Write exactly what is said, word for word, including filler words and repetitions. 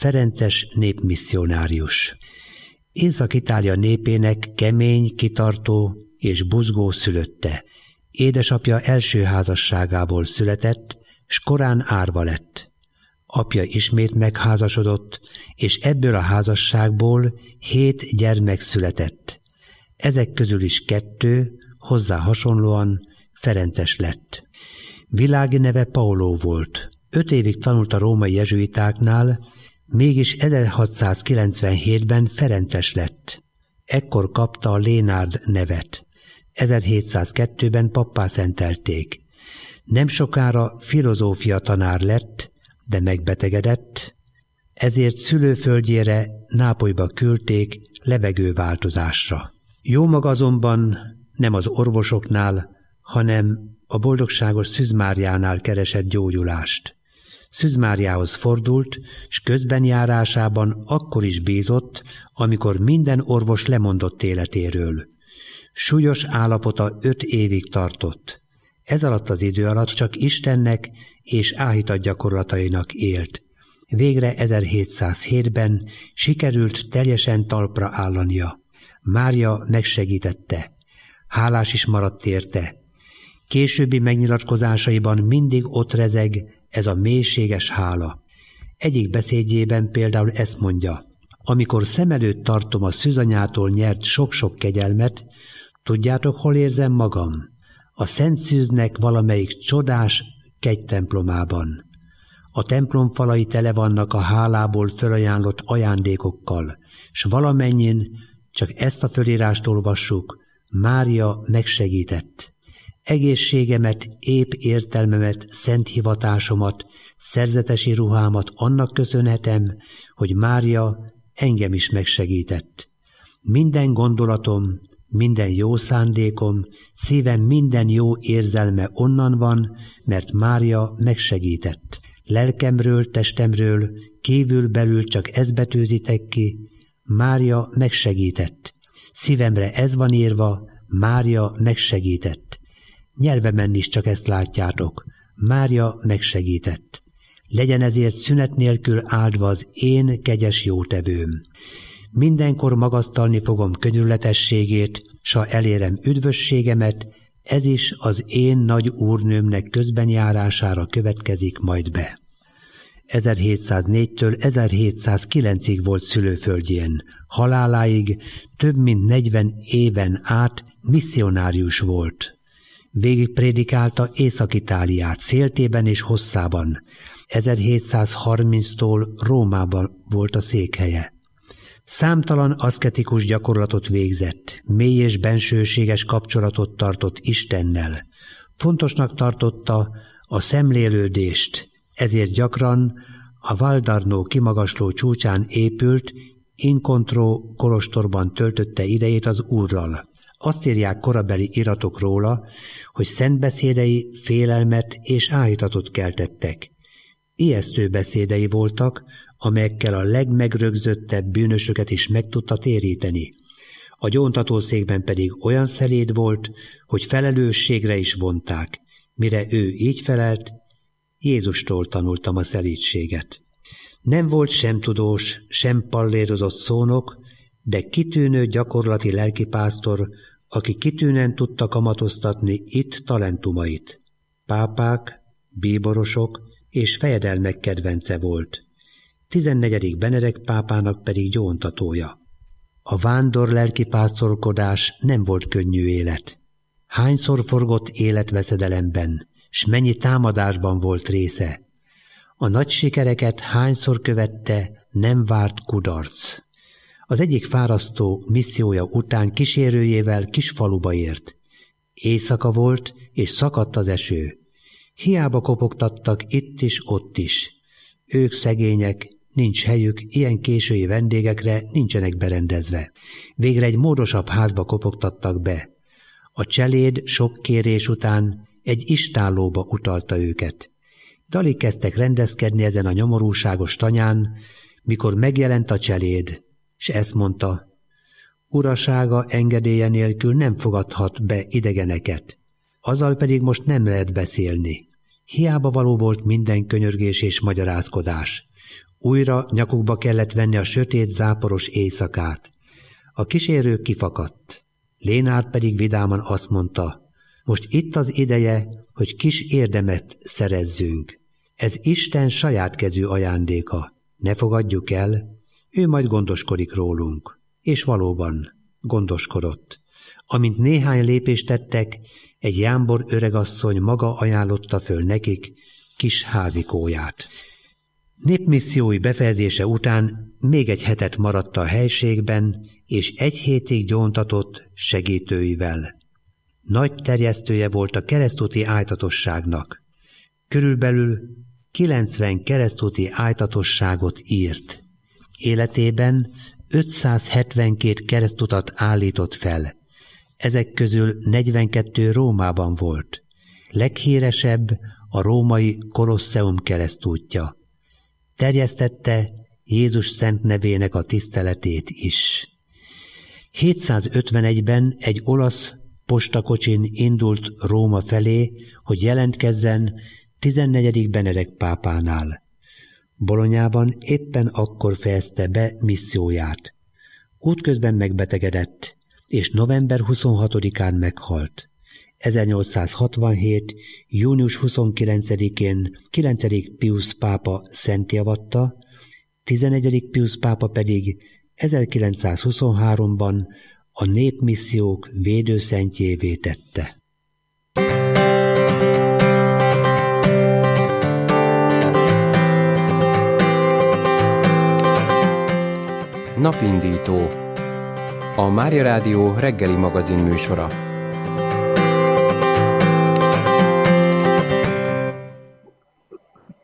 ferences népmisszionárius. Észak-Itália népének kemény, kitartó és buzgó szülötte. Édesapja első házasságából született, s korán árva lett. Apja ismét megházasodott, és ebből a házasságból hét gyermek született. Ezek közül is kettő, hozzá hasonlóan ferences lett. Világi neve Pauló volt. Öt évig tanult a római jezsuitáknál, mégis ezerhatszázkilencvenhétben ferences lett. Ekkor kapta a Lénárd nevet. ezerhétszázkettőben pappá szentelték. Nem sokára filozófia tanár lett, de megbetegedett, ezért szülőföldjére, Nápolyba küldték levegőváltozásra. Jó maga azonban nem az orvosoknál, hanem a boldogságos Szűz Máriánál keresett gyógyulást. Szűz Máriához fordult, s közbenjárásában akkor is bízott, amikor minden orvos lemondott életéről. Súlyos állapota öt évig tartott. Ez alatt az idő alatt csak Istennek és áhított gyakorlatainak élt. Végre ezerhétszázhétben sikerült teljesen talpra állania. Mária megsegítette. Hálás is maradt érte. Későbbi megnyilatkozásaiban mindig ott rezeg ez a mélységes hála. Egyik beszédjében például ezt mondja: amikor szem előtt tartom a szűzanyától nyert sok-sok kegyelmet, tudjátok, hol érzem magam? A Szent Szűznek valamelyik csodás kegytemplomában. A templom falai tele vannak a hálából fölajánlott ajándékokkal, s valamennyin, csak ezt a fölírást olvassuk, Mária megsegített. Egészségemet, épp értelmemet, szent hivatásomat, szerzetesi ruhámat annak köszönhetem, hogy Mária engem is megsegített. Minden gondolatom, minden jó szándékom, szívem minden jó érzelme onnan van, mert Mária megsegített. Lelkemről, testemről, kívül-belül csak ezt betűzitek ki, Mária megsegített. Szívemre ez van írva, Mária megsegített. Nyelvemen is csak ezt látjátok, Mária megsegített. Legyen ezért szünet nélkül áldva az én kegyes jótevőm. Mindenkor magasztalni fogom könyörületességét, s ha elérem üdvösségemet, ez is az én nagy úrnőmnek közbenjárására következik majd be. ezerhétszáznégytől ezerhétszázkilencig volt szülőföldjén. Haláláig több mint negyven éven át misszionárius volt. Végig prédikálta Észak-Itáliát széltében és hosszában. ezerhétszázharminctól Rómában volt a székhelye. Számtalan aszketikus gyakorlatot végzett, mély és bensőséges kapcsolatot tartott Istennel. Fontosnak tartotta a szemlélődést, ezért gyakran a Valdarno kimagasló csúcsán épült Incontro kolostorban töltötte idejét az Úrral. Azt írják korabeli iratok róla, hogy szentbeszédei félelmet és áhítatot keltettek. Ijesztő beszédei voltak, amelyekkel a legmegrögzöttebb bűnösöket is meg tudta téríteni. A gyóntatószékben pedig olyan szeléd volt, hogy felelősségre is vonták. Mire ő így felelt, Jézustól tanultam a szelídséget. Nem volt sem tudós, sem pallérozott szónok, de kitűnő gyakorlati lelkipásztor, aki kitűnően tudta kamatoztatni itt talentumait. Pápák, bíborosok és fejedelmek kedvence volt. tizennegyedik Benedek pápának pedig gyóntatója. A vándor lelkipásztorkodás nem volt könnyű élet. Hányszor forgott életveszedelemben, s mennyi támadásban volt része. A nagy sikereket hányszor követte nem várt kudarc. Az egyik fárasztó missziója után kísérőjével kis faluba ért. Éjszaka volt, és szakadt az eső. Hiába kopogtattak itt is, ott is. Ők szegények, nincs helyük, ilyen késői vendégekre nincsenek berendezve. Végre egy módosabb házba kopogtattak be. A cseléd sok kérés után egy istállóba utalta őket. Dalig kezdtek rendezkedni ezen a nyomorúságos tanyán, mikor megjelent a cseléd, s ezt mondta: urasága engedélye nélkül nem fogadhat be idegeneket, azzal pedig most nem lehet beszélni. Hiába való volt minden könyörgés és magyarázkodás. Újra nyakukba kellett venni a sötét, záporos éjszakát. A kísérő kifakadt. Lénárd pedig vidáman azt mondta, most itt az ideje, hogy kis érdemet szerezzünk. Ez Isten saját kezű ajándéka. Ne fogadjuk el, ő majd gondoskodik rólunk. És valóban gondoskodott. Amint néhány lépést tettek, egy jámbor öregasszony maga ajánlotta föl nekik kis házikóját. Népmissziói befejezése után még egy hetet maradt a helységben, és egy hétig gyóntatott segítőivel. Nagy terjesztője volt a keresztúti ájtatosságnak. Körülbelül kilencven keresztúti ájtatosságot írt. Életében ötszázhetvenkét keresztutat állított fel. Ezek közül negyvenkettő Rómában volt. Leghíresebb a római Kolosseum keresztútja. Terjesztette Jézus szent nevének a tiszteletét is. hétszázötvenegyben egy olasz postakocsin indult Róma felé, hogy jelentkezzen tizennegyedik Benedek pápánál. Bolonyában éppen akkor fejezte be misszióját. Útközben megbetegedett, és november huszonhatodikán meghalt. ezernyolcszázhatvanhét. június huszonkilencedikén kilencedik Piusz pápa szentjavatta, tizennegyedik Piusz pápa pedig ezerkilencszázhuszonháromban a népmissziók védőszentjévé tette. Napindító. A Mária Rádió reggeli magazin műsora.